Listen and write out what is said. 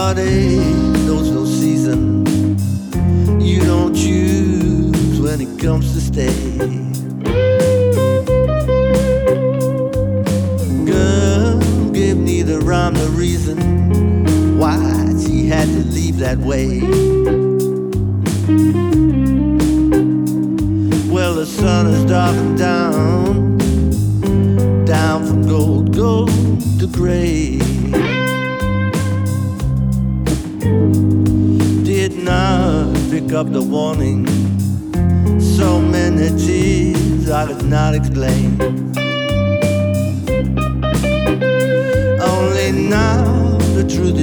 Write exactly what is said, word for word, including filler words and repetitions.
heartache knows no season. You don't choose when it comes to stay. Girl gave neither rhyme nor reason why she had to leave that way. Well, the sun is darkened down, down from gold, gold to gray. Did not pick up the warning. So many tears I could not explain. Only now the truth